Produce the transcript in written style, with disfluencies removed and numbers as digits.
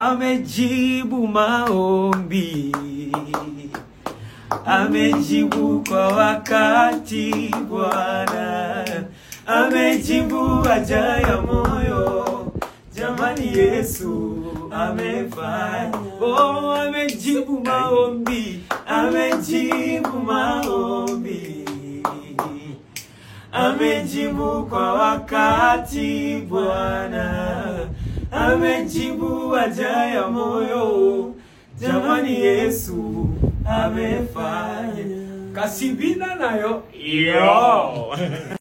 Amejibu maombi, amejibu kwa wakati Bwana, amejibu haja ya moyo. Jamani, Yesu amefanya. Oh, amejibu maombi, amejibu maombi, amejibu kwa wakati Bwana, amejibu haja ya moyo. Jamani, Yesu amefanya. Kasibina nayo yo.